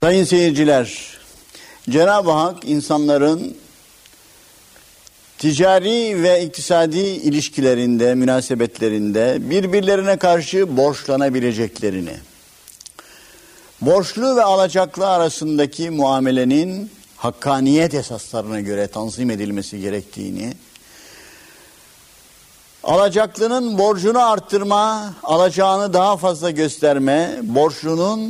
Sayın seyirciler, Cenab-ı Hak insanların ticari ve iktisadi ilişkilerinde, münasebetlerinde birbirlerine karşı borçlanabileceklerini, borçlu ve alacaklı arasındaki muamelenin hakkaniyet esaslarına göre tanzim edilmesi gerektiğini, alacaklının borcunu arttırma, alacağını daha fazla gösterme, borçlunun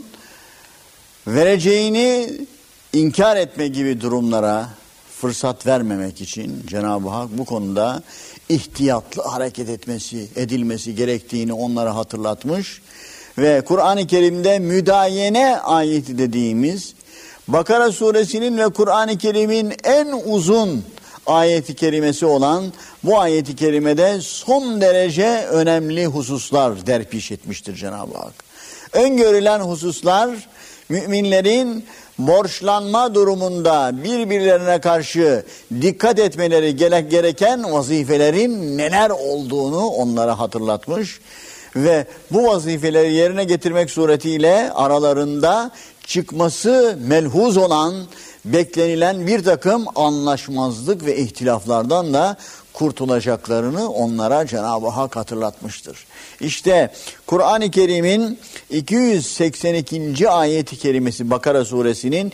vereceğini inkar etme gibi durumlara fırsat vermemek için Cenab-ı Hak bu konuda ihtiyatlı hareket edilmesi gerektiğini onlara hatırlatmış ve Kur'an-ı Kerim'de müdayene ayeti dediğimiz Bakara suresinin ve Kur'an-ı Kerim'in en uzun ayeti kerimesi olan bu ayeti kerimede son derece önemli hususlar derpiş etmiştir Cenab-ı Hak. Öngörülen hususlar müminlerin borçlanma durumunda birbirlerine karşı dikkat etmeleri gereken vazifelerin neler olduğunu onlara hatırlatmış ve bu vazifeleri yerine getirmek suretiyle aralarında çıkması melhuz olan, beklenilen bir takım anlaşmazlık ve ihtilaflardan da kurtulacaklarını onlara Cenab-ı Hak hatırlatmıştır. İşte Kur'an-ı Kerim'in 282. ayeti kerimesi, Bakara suresinin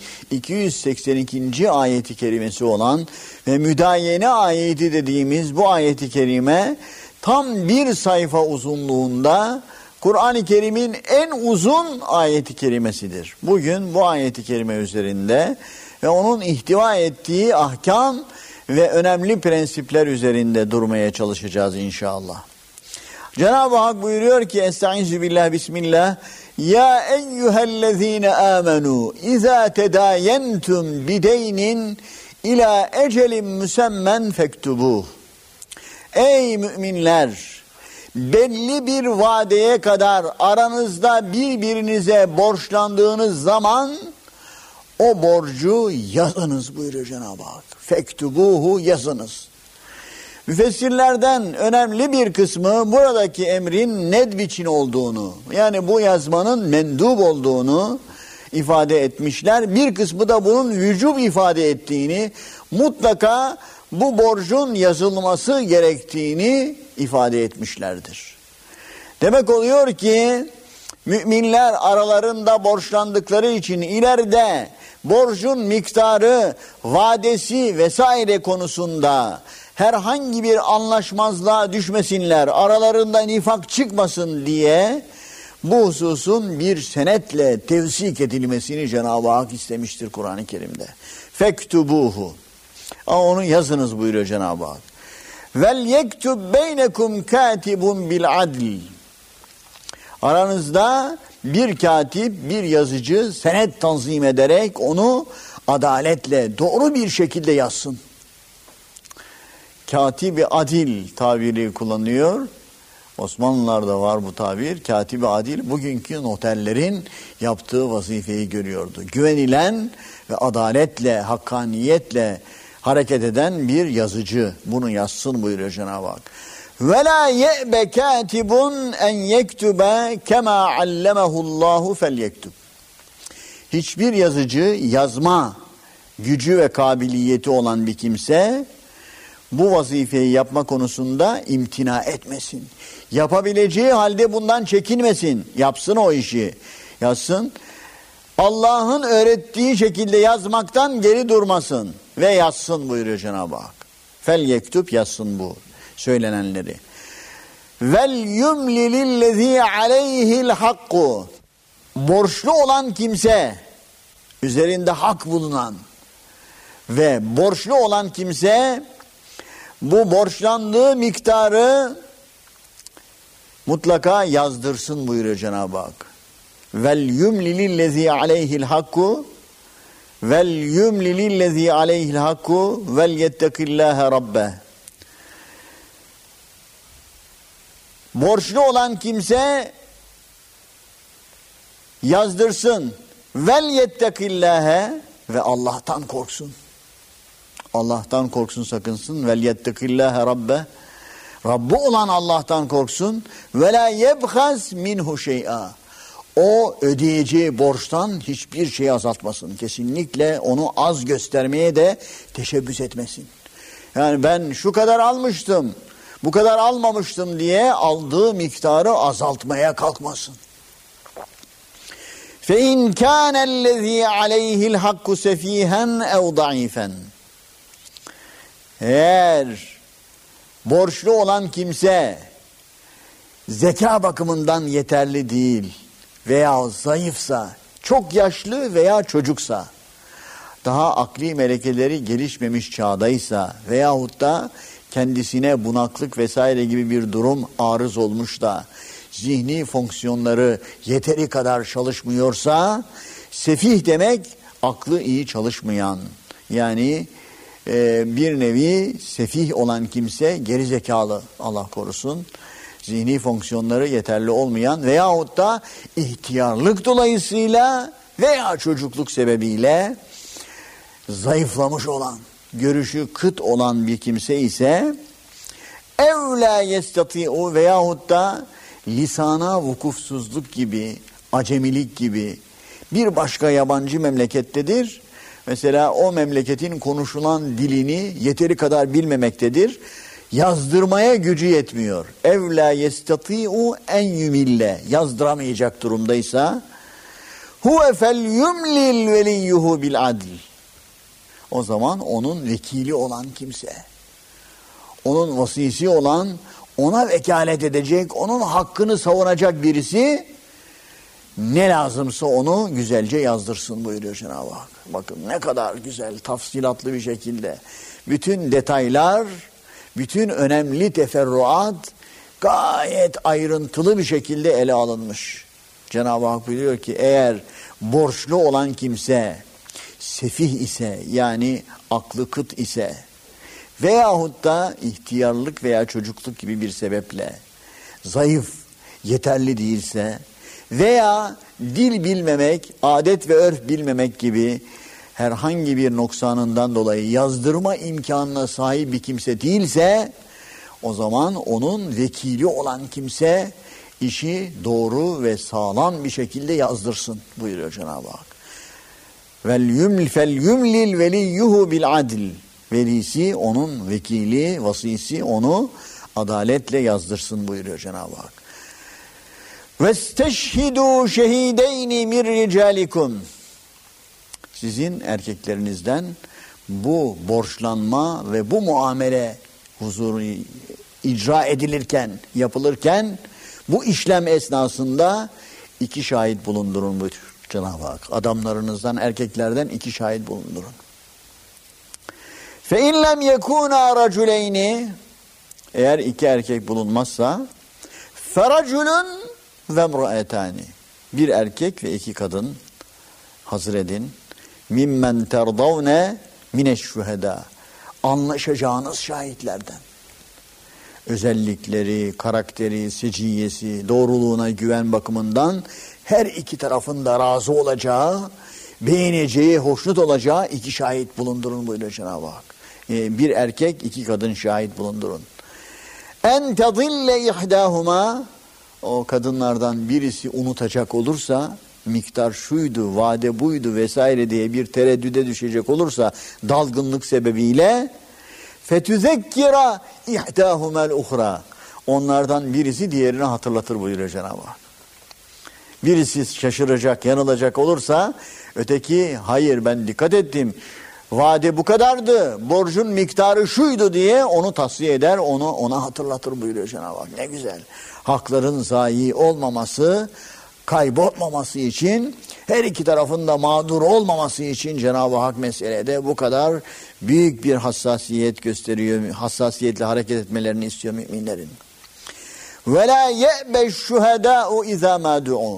282. ayeti kerimesi olan ve müdayene ayeti dediğimiz bu ayeti kerime tam bir sayfa uzunluğunda Kur'an-ı Kerim'in en uzun ayeti kerimesidir. Bugün bu ayeti kerime üzerinde ve onun ihtiva ettiği ahkam ve önemli prensipler üzerinde durmaya çalışacağız inşallah. Cenab-ı Hak buyuruyor ki Estaizu billah bismillah Ya eyyühellezine amenu İzâ tedâyentum bideynin ilâ ecelin müsemmen fektubuh. Ey müminler! Belli bir vadeye kadar aranızda birbirinize borçlandığınız zaman o borcu yazınız buyuruyor Cenab-ı Hak. Fektubuhu yazınız. Müfessirlerden önemli bir kısmı buradaki emrin nedb için olduğunu, yani bu yazmanın mendub olduğunu ifade etmişler. Bir kısmı da bunun vücub ifade ettiğini, mutlaka bu borcun yazılması gerektiğini ifade etmişlerdir. Demek oluyor ki müminler aralarında borçlandıkları için ileride borcun miktarı, vadesi vesaire konusunda herhangi bir anlaşmazlığa düşmesinler, aralarında nifak çıkmasın diye bu hususun bir senetle tevsik edilmesini Cenab-ı Hak istemiştir Kur'an-ı Kerim'de. Fektubuhu. Onu yazınız buyuruyor Cenab-ı Hak. Vel yektub beynekum katibun bil adl. Aranızda bir katip, bir yazıcı senet tanzim ederek onu adaletle, doğru bir şekilde yazsın. Katibi adil tabiri kullanıyor. Osmanlılarda var bu tabir. Katibi adil bugünkü noterlerin yaptığı vazifeyi görüyordu. Güvenilen ve adaletle, hakkaniyetle hareket eden bir yazıcı. Bunu yazsın buyuruyor Cenab-ı Hak. وَلَا يَأْبَ كَاتِبٌ اَنْ يَكْتُبَ كَمَا عَلَّمَهُ اللّٰهُ فَلْيَكْتُبْ. Hiçbir yazıcı yazma gücü ve kabiliyeti olan bir kimse bu vazifeyi yapma konusunda imtina etmesin. Yapabileceği halde bundan çekinmesin. Yapsın o işi. Yazsın. Allah'ın öğrettiği şekilde yazmaktan geri durmasın. Ve yazsın buyuruyor Cenab-ı Hak. فَلْيَكْتُبْ yazsın bu söylenenleri. وَلْيُمْلِ لِلَّذ۪ي عَلَيْهِ الْحَقُّ. Borçlu olan kimse, üzerinde hak bulunan ve borçlu olan kimse bu borçlandığı miktarı mutlaka yazdırsın buyuruyor Cenab-ı Hak. وَلْيُمْلِ لِلَّذ۪ي عَلَيْهِ الْحَقُّ وَلْيُمْلِ لِلَّذ۪ي عَلَيْهِ الْحَقُّ وَلْيَتَّقِ اللّٰهَ رَبَّهِ. Borçlu olan kimse yazdırsın. وَلْيَتَّقِ ve Allah'tan korksun. Allah'tan korksun, sakınsın. وَلْيَتَّقِ اللّٰهَ رَبَّهِ. Rabbi olan Allah'tan korksun. وَلَا يَبْخَزْ مِنْهُ شَيْئًا. o ödeyeceği borçtan hiçbir şey azaltmasın. Kesinlikle onu az göstermeye de teşebbüs etmesin. Yani ben şu kadar almıştım, bu kadar almamıştım diye aldığı miktarı azaltmaya kalkmasın. فَاِنْ كَانَ الَّذ۪ي عَلَيْهِ الْحَقُّ سَف۪يهًا اَوْ ضَعِيفًا Eğer borçlu olan kimse zeka bakımından yeterli değil veya zayıfsa, çok yaşlı veya çocuksa, daha akli melekeleri gelişmemiş çağdaysa veyahut da kendisine bunaklık vesaire gibi bir durum arız olmuş da zihni fonksiyonları yeteri kadar çalışmıyorsa, sefih demek aklı iyi çalışmayan, yani bir nevi sefih olan kimse geri zekalı, Allah korusun, zihni fonksiyonları yeterli olmayan veyahut da ihtiyarlık dolayısıyla veya çocukluk sebebiyle zayıflamış olan, görüşü kıt olan bir kimse ise evla yestati'u veyahut da lisana vukufsuzluk gibi, acemilik gibi bir başka yabancı memlekettedir. Mesela o memleketin konuşulan dilini yeteri kadar bilmemektedir. Yazdırmaya gücü yetmiyor. Evla yestati'u en yumille yazdıramayacak durumdaysa huve fel yumlil veliyyuhu bil adl. O zaman onun vekili olan kimse, onun vasisi olan, ona vekalet edecek, onun hakkını savunacak birisi ne lazımsa onu güzelce yazdırsın buyuruyor Cenab-ı Hak. Bakın ne kadar güzel, tafsilatlı bir şekilde. Bütün detaylar, bütün önemli teferruat gayet ayrıntılı bir şekilde ele alınmış. Cenab-ı Hak buyuruyor ki eğer borçlu olan kimse sefih ise, yani aklı kıt ise veyahut da ihtiyarlık veya çocukluk gibi bir sebeple zayıf, yeterli değilse veya dil bilmemek, adet ve örf bilmemek gibi herhangi bir noksanından dolayı yazdırma imkanına sahip bir kimse değilse, o zaman onun vekili olan kimse işi doğru ve sağlam bir şekilde yazdırsın buyuruyor Cenab-ı Hak. Fel yumlil veliyyuhu bil adl. Velisi, onun vekili, vasisi onu adaletle yazdırsın buyuruyor Cenab-ı Hak. Vesteşhidû şehideyni min ricalikum. Sizin erkeklerinizden bu borçlanma ve bu muamele huzuru icra edilirken, yapılırken bu işlem esnasında 2 şahit bulundurun buyuruyor Cenab-ı Hak. Adamlarınızdan, erkeklerden 2 şahit bulundurun. فَاِنْ لَمْ يَكُونَا رَجُلَيْنِ Eğer 2 erkek bulunmazsa فَرَجُلٌ وَمْرَأَتَانِ Bir erkek ve 2 kadın hazır edin. مِمَّنْ تَرْضَوْنَ مِنَ الشُّهَدَى Anlaşacağınız şahitlerden. Özellikleri, karakteri, seciyesi, doğruluğuna güven bakımından her 2 tarafın da razı olacağı, beğeneceği, hoşnut olacağı 2 şahit bulundurun buyuruyor Cenab-ı Hak. Bir erkek, 2 kadın şahit bulundurun. En tadille ihdahuma O kadınlardan birisi unutacak olursa, miktar şuydu, vade buydu vesaire diye bir tereddüde düşecek olursa dalgınlık sebebiyle fetüzekkira ihdahumel uhra onlardan birisi diğerini hatırlatır buyuruyor Cenab-ı Hak. Birisi şaşıracak, yanılacak olursa öteki hayır ben dikkat ettim, vade bu kadardı, borcun miktarı şuydu diye onu tasfiye eder, ona hatırlatır buyuruyor Cenab-ı Hak. Ne güzel. Hakların zayi olmaması, kaybolmaması için, her 2 tarafın da mağdur olmaması için Cenab-ı Hak meselede bu kadar büyük bir hassasiyet gösteriyor. Hassasiyetle hareket etmelerini istiyor müminlerin. وَلَا يَأْبَ الشُّهَدَاءُ اِذَا مَا دُعُونَ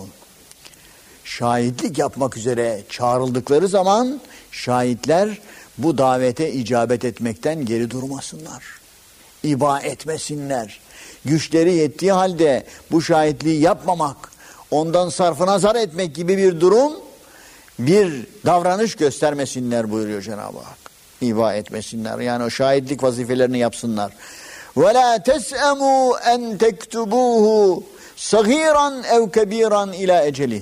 Şahitlik yapmak üzere çağrıldıkları zaman şahitler bu davete icabet etmekten geri durmasınlar. İba etmesinler. Güçleri yettiği halde bu şahitliği yapmamak, ondan sarfı nazar etmek gibi bir durum, bir davranış göstermesinler buyuruyor Cenab-ı Hak. İba etmesinler. Yani o şahitlik vazifelerini yapsınlar. وَلَا تَسْأَمُوا اَنْ تَكْتُبُوهُ sagiran ev kebiran ila eceli.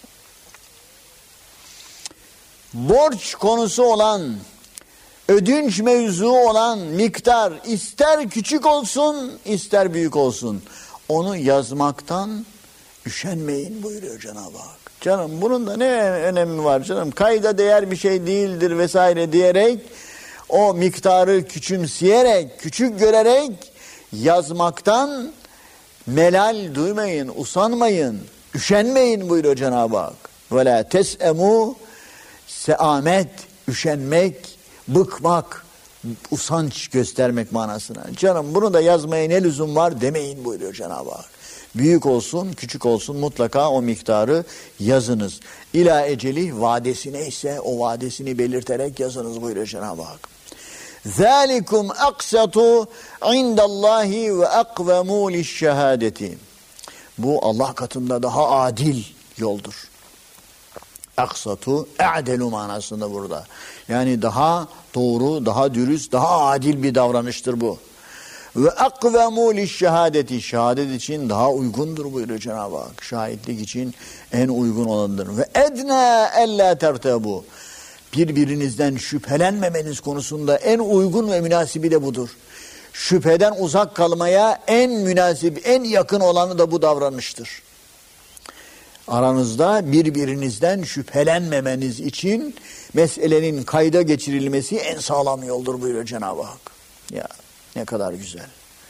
Borç konusu olan, ödünç mevzu olan miktar ister küçük olsun ister büyük olsun, onu yazmaktan üşenmeyin buyuruyor Cenab-ı Hak. Canım bunun da ne önemi var canım, kayda değer bir şey değildir vesaire diyerek, o miktarı küçümseyerek, küçük görerek yazmaktan melal duymayın, usanmayın, üşenmeyin buyuruyor Cenab-ı Hak. Ve la tes'emu, seamet, üşenmek, bıkmak, usanç göstermek manasına. Canım bunu da yazmaya ne lüzum var demeyin buyuruyor Cenab-ı Hak. Büyük olsun, küçük olsun mutlaka o miktarı yazınız. İla eceli, vadesi neyse o vadesini belirterek yazınız buyuruyor Cenab-ı Hak. ذَٰلِكُمْ اَقْسَطُ عِنْدَ اللّٰهِ وَاَقْوَمُوا لِلشَّهَادَةِ. Bu Allah katında daha adil yoldur. Aksatu, e'delu manasında burada. Yani daha doğru, daha dürüst, daha adil bir davranıştır bu. Ve akvemu lişşehadeti, şehadet için daha uygundur buyuruyor Cenab-ı Hak. Şahitlik için en uygun olanıdır. Ve edna ella tertebu, birbirinizden şüphelenmemeniz konusunda en uygun ve münasibi de budur. Şüpheden uzak kalmaya en münasip, en yakın olanı da bu davranıştır. Aranızda birbirinizden şüphelenmemeniz için meselenin kayda geçirilmesi en sağlam yoldur buyuruyor Cenab-ı Hak. Ya ne kadar güzel.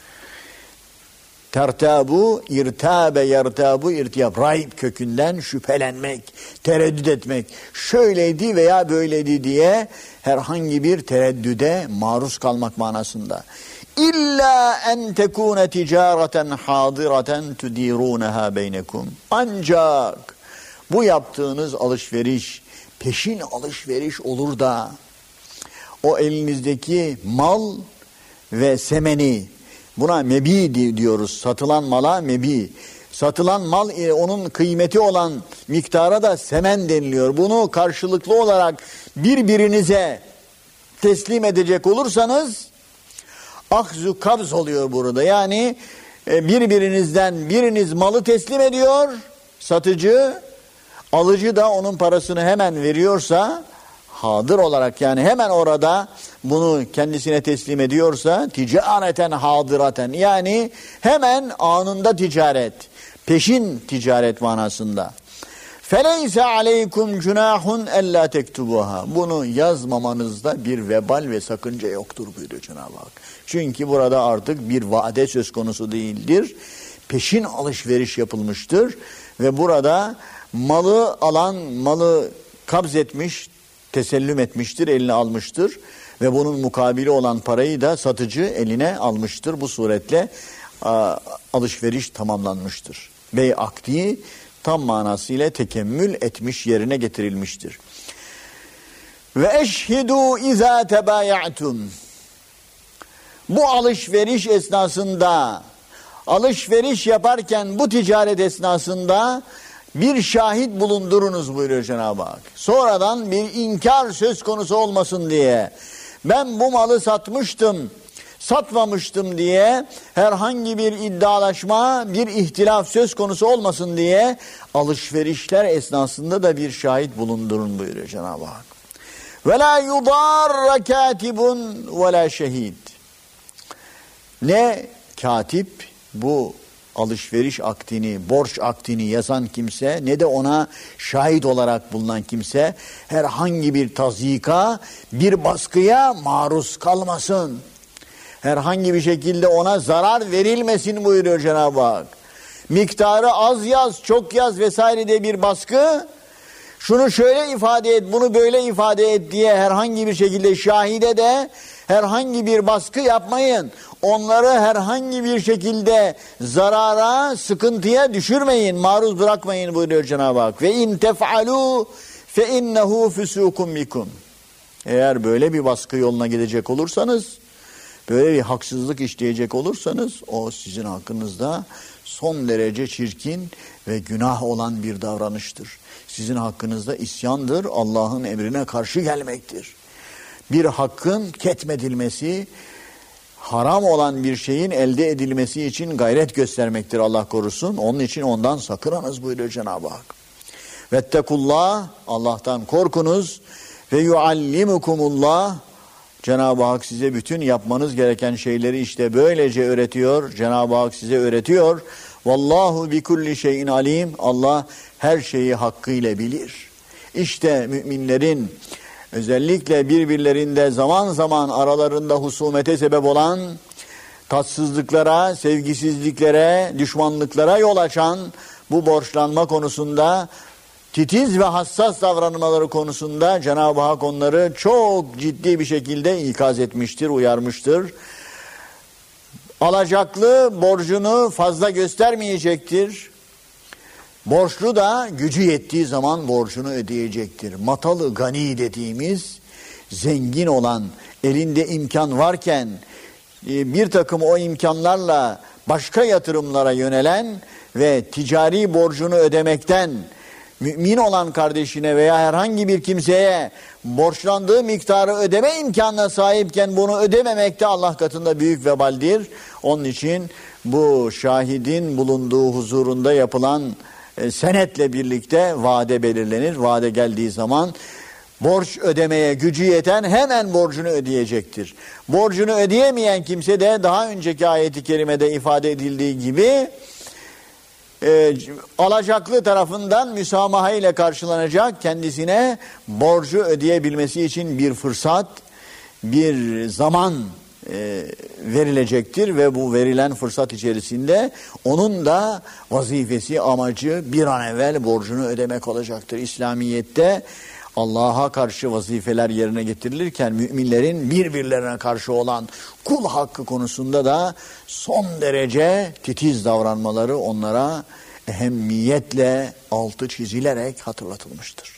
Tertabu, irtabe, yertabu, irtiyab. Raib kökünden şüphelenmek, tereddüt etmek. Şöyleydi veya böyleydi diye herhangi bir tereddüde maruz kalmak manasında. İlla en tekune ticareten hadireten tudirunaha beynekum. Ancak bu yaptığınız alışveriş peşin alışveriş olur da o elinizdeki mal ve semeni, buna mebi diyoruz, satılan mala mebi. Satılan mal onun kıymeti olan miktara da semen deniliyor. Bunu karşılıklı olarak birbirinize teslim edecek olursanız akzu kabz oluyor burada. Yani birbirinizden biriniz malı teslim ediyor, satıcı, alıcı da onun parasını hemen veriyorsa, hadır olarak yani hemen orada bunu kendisine teslim ediyorsa, ticareten hadiraten, yani hemen anında ticaret, peşin ticaret manasında. فَلَيْسَ عَلَيْكُمْ جُنَاحٌ اَلَّا تَكْتُبُوهَا. Bunu yazmamanızda bir vebal ve sakınca yoktur buyuruyor Cenab-ı Hak. Çünkü burada artık bir vade söz konusu değildir. Peşin alışveriş yapılmıştır ve burada malı alan malı kabz etmiş, tesellüm etmiştir, eline almıştır ve bunun mukabili olan parayı da satıcı eline almıştır. Bu suretle alışveriş tamamlanmıştır. Bey akdi tam manasıyla tekemmül etmiş, yerine getirilmiştir. Ve eşhidû izâ tebâya'tum. Bu alışveriş esnasında, alışveriş yaparken bu ticaret esnasında bir şahit bulundurunuz buyuruyor Cenab-ı Hak. Sonradan bir inkar söz konusu olmasın diye, ben bu malı satmıştım, satmamıştım diye herhangi bir iddialaşma, bir ihtilaf söz konusu olmasın diye alışverişler esnasında da bir şahit bulundurun buyuruyor Cenab-ı Hak. Ve la yudarra katibun ve la şehid. Ne katip, bu alışveriş akdini, borç akdini yazan kimse, ne de ona şahit olarak bulunan kimse herhangi bir tazyika, bir baskıya maruz kalmasın. Herhangi bir şekilde ona zarar verilmesin buyuruyor Cenab-ı Hak. Miktarı az yaz, çok yaz vesaire de bir baskı, şunu şöyle ifade et, bunu böyle ifade et diye herhangi bir şekilde şahide de herhangi bir baskı yapmayın. Onları herhangi bir şekilde zarara, sıkıntıya düşürmeyin, maruz bırakmayın buyuruyor Cenab-ı Hak. Ve in tef'alû fe innehu füsûkum bikum. Eğer böyle bir baskı yoluna gidecek olursanız, böyle bir haksızlık işleyecek olursanız, o sizin hakkınızda son derece çirkin ve günah olan bir davranıştır. Sizin hakkınızda isyandır, Allah'ın emrine karşı gelmektir. Bir hakkın ketmedilmesi, haram olan bir şeyin elde edilmesi için gayret göstermektir, Allah korusun. Onun için ondan sakınınız buyuruyor Cenab-ı Hak. Vettekullah, Allah'tan korkunuz. Ve yuallimukumullah, Cenab-ı Hak size bütün yapmanız gereken şeyleri işte böylece öğretiyor. Cenab-ı Hak size öğretiyor. Vallahu bi kulli şeyin alim. Allah her şeyi hakkıyla bilir. İşte müminlerin özellikle birbirlerinde zaman zaman aralarında husumete sebep olan tatsızlıklara, sevgisizliklere, düşmanlıklara yol açan bu borçlanma konusunda titiz ve hassas davranmaları konusunda Cenab-ı Hak onları çok ciddi bir şekilde ikaz etmiştir, uyarmıştır. Alacaklı borcunu fazla göstermeyecektir. Borçlu da gücü yettiği zaman borcunu ödeyecektir. Matalı gani dediğimiz, zengin olan, elinde imkan varken bir takım o imkanlarla başka yatırımlara yönelen ve ticari borcunu ödemekten mümin olan kardeşine veya herhangi bir kimseye borçlandığı miktarı ödeme imkanına sahipken bunu ödememekte Allah katında büyük vebaldir. Onun için bu şahidin bulunduğu huzurunda yapılan senetle birlikte vade belirlenir. Vade geldiği zaman borç ödemeye gücü yeten hemen borcunu ödeyecektir. Borcunu ödeyemeyen kimse de daha önceki ayeti kerimede ifade edildiği gibi alacaklı tarafından müsamaha ile karşılanacak, kendisine borcu ödeyebilmesi için bir fırsat, bir zaman verilecektir ve bu verilen fırsat içerisinde onun da vazifesi, amacı bir an evvel borcunu ödemek olacaktır. İslamiyet'te Allah'a karşı vazifeler yerine getirilirken müminlerin birbirlerine karşı olan kul hakkı konusunda da son derece titiz davranmaları onlara ehemmiyetle altı çizilerek hatırlatılmıştır.